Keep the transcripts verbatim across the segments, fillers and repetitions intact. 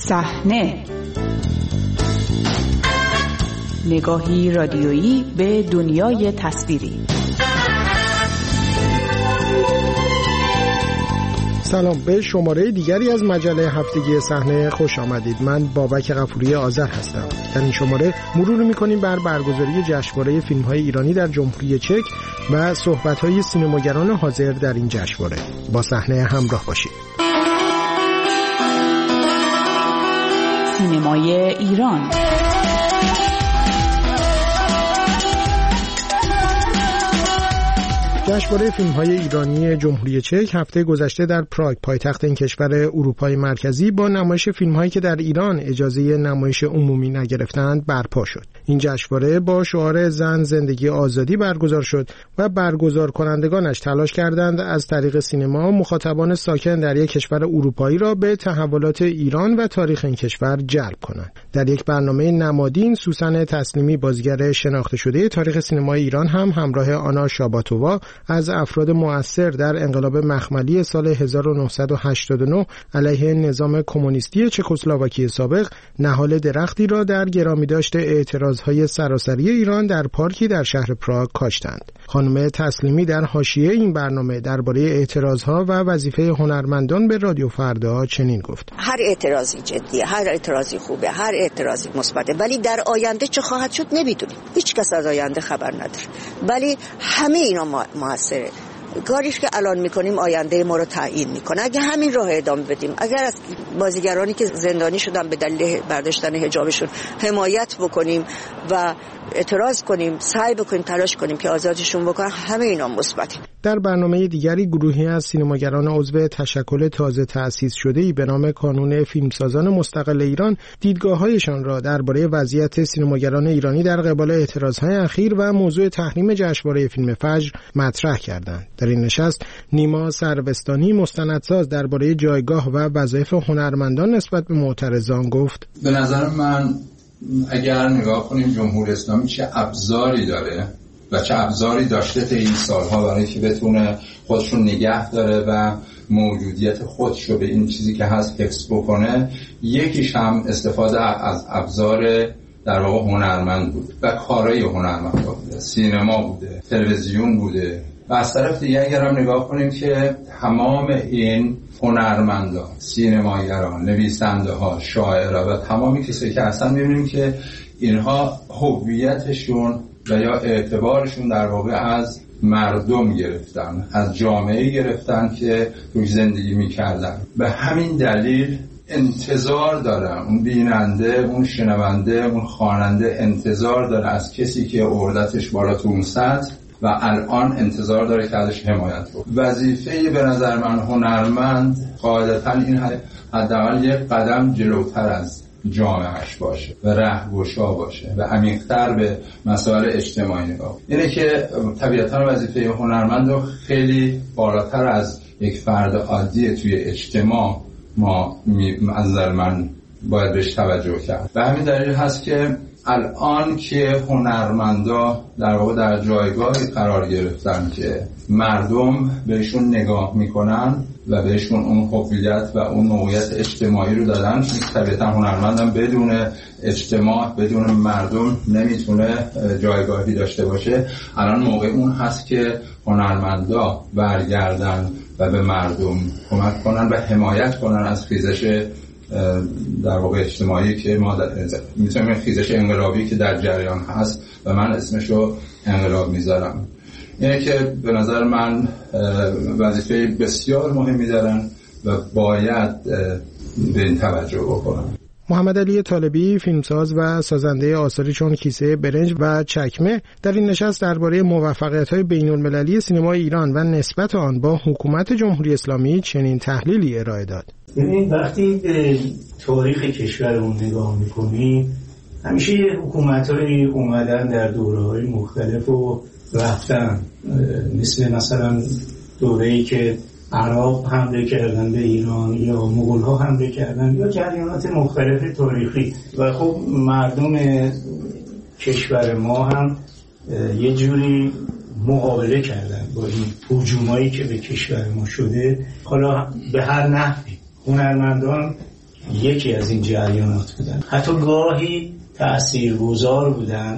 صحنه، نگاهی رادیویی به دنیای تصویری. سلام، به شماره دیگری از مجله هفتگی صحنه خوش آمدید. من بابک غفوری آذر هستم. در این شماره مرور می‌کنیم بر برگزاری جشنواره فیلم‌های ایرانی در جمهوری چک و صحبت‌های سینماگران حاضر در این جشنواره. با صحنه همراه باشید. سینمای ایران. جشنواره فیلم‌های ایرانی جمهوری چک هفته گذشته در پراگ، پایتخت این کشور اروپای مرکزی، با نمایش فیلم‌هایی که در ایران اجازه نمایش عمومی نگرفتند برپا شد. این جشنواره با شعار زن، زندگی، آزادی برگزار شد و برگزار کنندگانش تلاش کردند از طریق سینما مخاطبان ساکن در یک کشور اروپایی را به تحولات ایران و تاریخ این کشور جلب کنند. در یک برنامه نمادین، سوسن تسلیمی، بازیگر شناخته شده تاریخ سینمای ایران، هم همراه آنا شاباتووا از افراد مؤثر در انقلاب مخملی سال هزار و نهصد و هشتاد و نه علیه نظام کمونیستی چکسلواکی سابق نهال درختی را در گرامیداشت اعتراضهای سراسری ایران در پارکی در شهر پراگ کاشتند. خانم تسلیمی در حاشیه این برنامه درباره اعتراضها و وظیفه هنرمندان به رادیو فردا چنین گفت: هر اعتراضی جدیه، هر اعتراضی خوبه، هر اعتراضی مثبته، ولی در آینده چه خواهد شد نمیدونیم. هیچ کس از آینده خبر نداره، ولی همه اینا موثره. کاریش که الان میکنیم آینده ما رو تعیین میکنه. اگه همین راه ادامه بدیم، اگر از بازیگرانی که زندانی شدن به دلیل برداشتن حجابشون حمایت بکنیم و اعتراض کنیم، سعی بکنیم، تلاش کنیم که آزادشون بکنن، همه اینا مثبته. در برنامه دیگری گروهی از سینماگران عضو تشکل تازه تأسیس شده‌ای به نام کانون فیلمسازان مستقل ایران دیدگاه‌هایشان را درباره وضعیت سینماگران ایرانی در قبال اعتراضهای اخیر و موضوع تحریم جشنواره فیلم فجر مطرح کردند. در این نشست نیما سروستانی، مستندساز، درباره جایگاه و وظایف هنرمندان نسبت به معترضان گفت: به نظر من اگر نگاه کنیم جمهوری اسلامی چه ابزاری داره و چه ابزاری داشته تا این سالها برای که بتونه خودشون نگه داره و موجودیت خودش رو به این چیزی که هست حفظ بکنه، یکیش هم استفاده از ابزار در واقع هنرمند بود و کارهای هنرمند بوده، سینما بوده، تلویزیون بوده. و از طرف دیگه اگر هم نگاه کنیم که تمام این هنرمندان، سینماگران، نویسنده ها، شاعرها و تمامی کسایی که اصلا می‌بینیم که اینها هویتشون و یا اعتبارشون در واقع از مردم گرفتن، از جامعه گرفتن که توش زندگی می‌کردن. به همین دلیل انتظار دارن اون بیننده، اون شنونده، اون خواننده انتظار داره از کسی که اردتش بالا تو اون سطح و الان انتظار داره که ازش حمایت رو. وظیفه به نظر من هنرمند قاعدتاً این حداقل یک قدم جلوتر از جامعهش باشه و رهگشا باشه و عمیق‌تر به مسائل اجتماعی نگاه. اینه که طبیعتاً وظیفه هنرمند رو خیلی بالاتر از یک فرد عادی توی اجتماع ما از نظر من باید بهش توجه کرد. و همین دلیل هست که الان که هنرمندا در واقع در جایگاهی قرار گرفتن که مردم بهشون نگاه میکنن و بهشون اون هویت و اون موقعیت اجتماعی رو دادن، چون طبیعتا هنرمندم بدون اجتماع، بدون مردم نمیتونه جایگاهی داشته باشه. الان موقع اون هست که هنرمندا برگردن و به مردم کمک کنن و حمایت کنن از خیزش در واقع اجتماعی که ما میتونیم خیزش انقلابی که در جریان هست و من اسمشو انقلاب میذارم. اینه که به نظر من وظیفه بسیار مهمی دارن و باید به این توجه بکنن. محمد علی طالبی، فیلمساز و سازنده آثاری چون کیسه برنج و چکمه، در این نشست درباره موفقیت‌های بین‌المللی سینما ایران و نسبت آن با حکومت جمهوری اسلامی چنین تحلیلی ارائه داد. ببینید وقتی به تاریخ کشورمون نگاه می‌کنی، همیشه حکومت‌هایی اومدن در دوره‌های مختلف و رفتن، مثل مثلا دوره‌ای که عرب حمله کردن به ایران یا مغول‌ها حمله کردن یا جریانات مختلف تاریخی و خب مردم کشور ما هم یه جوری مقابله کردن با این هجومایی که به کشور ما شده. حالا به هر نحوی هنرمندان یکی از این جریانات بودن. حتی گاهی تاثیرگذار بودن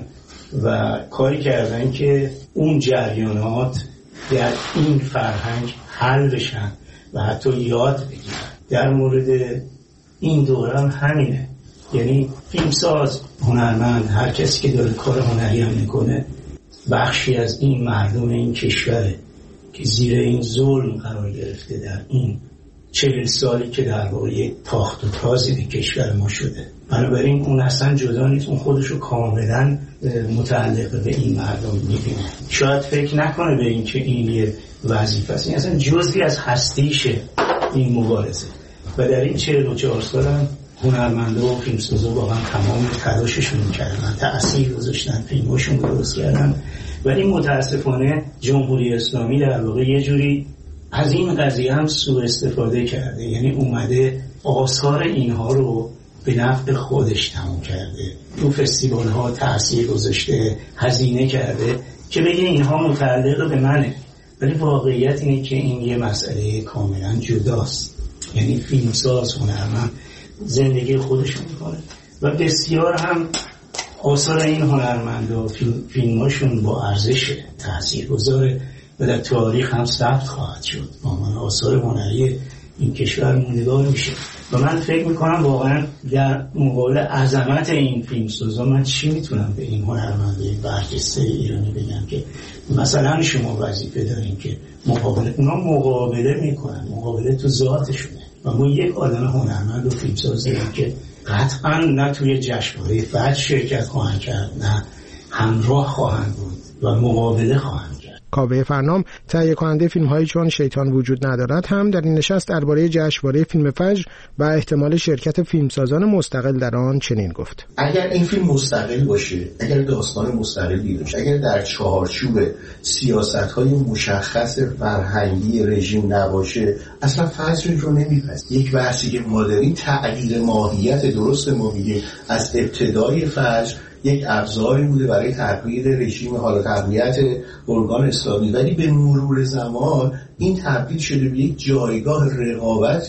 و کاری کردن که اون جریانات در این فرهنگ حل بشن و حتی یاد بگیرن. در مورد این دوران همینه، یعنی فیلمساز، هنرمند، هر کسی که داره کار هنری هم میکنه، بخشی از این مردم این کشوره که زیر این ظلم قرار گرفته در این چهل سالی که در واقع یک تاخت و تازی به کشور ما شده. بنابراین اون اصلا جدا نیست، اون خودشو کاملا متعلق به این مردم میبینه. شاید فکر نکنه به این که این یه وظیفه است، این اصلا جزئی از هستیشه این مبارزه. و در این چهل و چهار سال هم هنرمنده و فیلمسازا واقعا تمام تلاششون کردن، تأثیر گذاشتن، فیلماشون درست کردن. ولی متاسفانه جمهوری اسلامی در واقع یه جوری از این قضیه هم سوء استفاده کرده، یعنی اومده آثار اینها رو به نفع خودش تموم کرده، تو فستیوال ها تأثیر گذاشته، هزینه کرده که بگه اینها متعلق به منه. ولی واقعیت اینه که این یه مسئله کاملا جداست، یعنی فیلمساز، هنرمند زندگی خودشون میکنه و بسیار هم آثار این هنرمندا فیلماشون با ارزش تاثیرگذاره و در تاریخ هم ثبت خواهد شد، با من آثار هنری این کشور موندگار میشه. و من فکر میکنم واقعا در مقابل عظمت این فیلمسازا من چی میتونم به این هنرمندای برجسته ایرانی بگم که مثلا شما وظیفه دارین که مقابله، اونا مقابله میکنن، مقابله تو ذاتشونه و ما یک آدم هنرمند و فیلمساز داریم که قطعا نه توی جشنواره فجر شرکت خواهند کرد، نه همراه خواهند بود و مقابله خواهند کرد. کاوه فرنام، تهیه کننده فیلم‌هایی چون شیطان وجود ندارد، هم در این نشست درباره جشنواره فیلم فجر و احتمال شرکت فیلمسازان مستقل در آن چنین گفت: اگر این فیلم مستقل باشه، اگر داستان مستقلی باشه، اگر در چهارچوب سیاست‌های مشخص فرهنگی رژیم نباشه، اصلا فجر رو نمی‌پذیره. یک بحثی که ما داریم تغییر ماهیت، درست ما میگیم از ابتدای فجر یک ابزاری بوده برای تغییر رژیم، حالا تقویت ارگان اسلامی، ولی به مرور زمان این تبدیل شده به یک جایگاه رقابت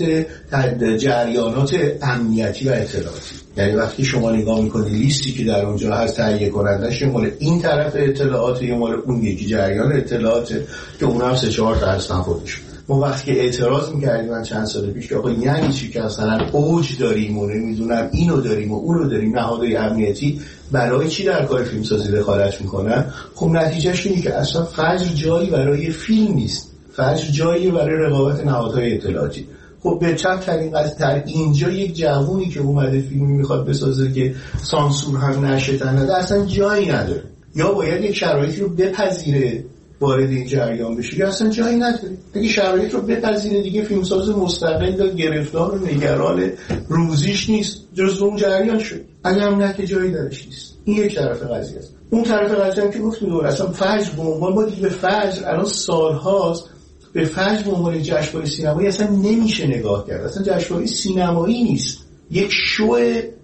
جریانات امنیتی و اطلاعاتی. یعنی وقتی شما نگاه میکنید لیستی که در اونجا هست، تهیه کنندش مال این طرف اطلاعات یا مال اون یکی جریان اطلاعات که اونم سه چهار تا هستن خودشون. ما وقتی که اعتراض میکردیم من چند سال پیش که آقا یعنی چی که اصلا اوج داریم و نمیدونم اینو داریم و اونو داریم، نهادهای امنیتی برای چی در کار فیلمسازی دخالت میکنن؟ خب نتیجهش اینه که اصلا فجر جایی برای فیلم نیست، فجر جایی برای رقابت نهادهای اطلاعاتی. خب به چند طریق از در اینجا یک جوونی که اومده فیلمی میخواد بسازه که سانسور هم نشه تنده اصلا جایی نداره، یا باید یک شرایطی رو بپذیره وارد این جریان بشه یا اصلا جایی نداره. اگه شرایط رو بپذیره دیگه فیلمساز مستقل و گرفتار و نگران روزیش نیست، جزو اون جریان شد. اگه هم نه که جایی درش نیست. این یک طرف قضیه است. اون طرف قضیه هم که گفتیم دوره اصلا فجر به عنوان، ما دیگه به فجر الان سالهاست به فجر به عنوان جشنواره سینمایی اصلا نمیشه نگاه کرد. اصلا جشنواره سینمایی نیست، یک شو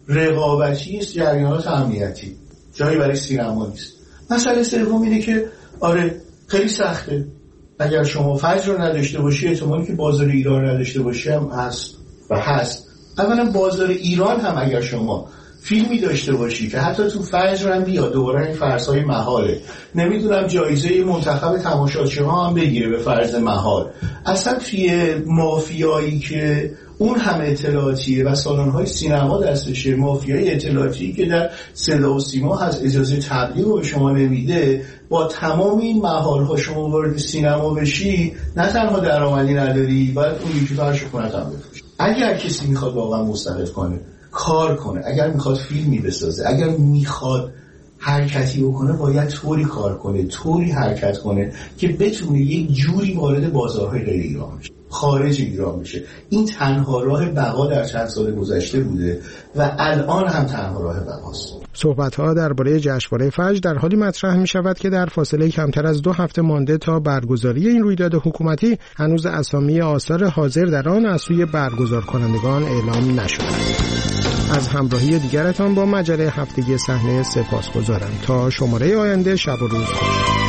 رقابتی است، جریانات امنیتی، جایی برای سینما نیست. مسئله سوم اینه که آره خیلی سخته. اگر شما فجر رو نداشته باشی، احتمالی که بازار ایران نداشته باشی هم هست و هست. اولا بازار ایران هم اگر شما فیلمی داشته باشی که حتی تو فجر هم بیاد، دوباره این فرض‌های محاله، نمیدونم جایزه منتخب تماشاچی‌ها هم بگیره به فرض محال، اصلا توی مافیایی که اون هم اطلاعاتیه و سالن‌های سینما دستشه، مافیای اطلاعاتی که در صدا و سیما هست، اجازه تبلیغ رو به شما نمیده، با تمام این محال‌ها شما وارد سینما بشی، نه تنها درآمدی نداری، باید اون یکی فرش خونت هم بفروشی. اگر کسی میخواد واقعا مستقل کنه، کار کنه، اگر میخواد فیلمی بسازه، اگر میخواد حرکتی بکنه، باید طوری کار کنه، طوری حرکت کنه که بتونه یک جوری وارد بازارهای غیر ایران بشه، خارج ایران بشه. این تنها راه بقا در چند سال گذشته بوده و الان هم تنها راه بقاست. صحبت‌ها درباره جشنواره فجر در حالی مطرح می‌شود که در فاصله کمتر از دو هفته مانده تا برگزاری این رویداد حکومتی، هنوز اسامی آثار حاضر در آن از سوی برگزار کنندگان اعلام نشده است. از همراهی دیگرتان با مجله هفتگی صحنه سپاسگزارم. تا شماره آینده، شب و روز خوش.